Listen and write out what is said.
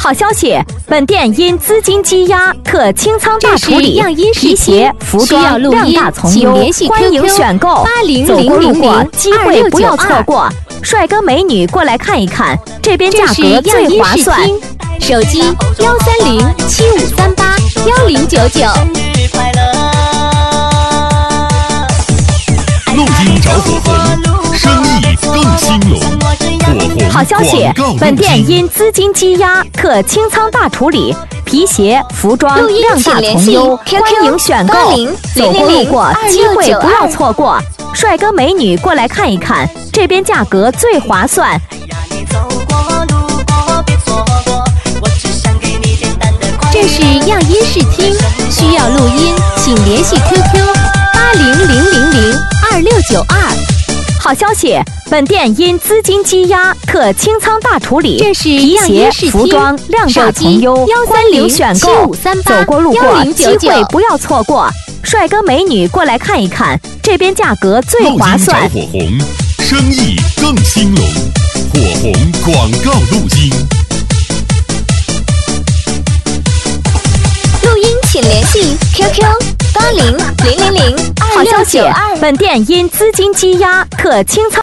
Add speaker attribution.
Speaker 1: 好消息，本店因资金积压，特清仓大处理，皮鞋、服装量大从优，欢迎选购。走过路过，机会不要错过。帅哥美女过来看一看，这边价格最划算。
Speaker 2: 手机13075381099。
Speaker 3: 录音找火红，生意更兴隆。火红
Speaker 1: 好消息，本店因资金积压，特清仓大处理，皮鞋、服装量大从优，欢迎选购。走过路过，机会不要错过。帅哥美女过来看一看，这边价格最划算。
Speaker 2: 这是样音视听，需要录音，请联系 QQ80002692。
Speaker 1: 好消息，本店因资金积压，特清仓大处理，皮鞋、服装量大从优，欢迎选购。走过路过，机会不要错过。帅哥美女过来看一看，这边价格最划算。
Speaker 3: 录音找火红，生意更兴隆。火红广告录音。
Speaker 2: 录音请联系 QQ80002692。
Speaker 1: 好消息，本店因资金积压，特清仓。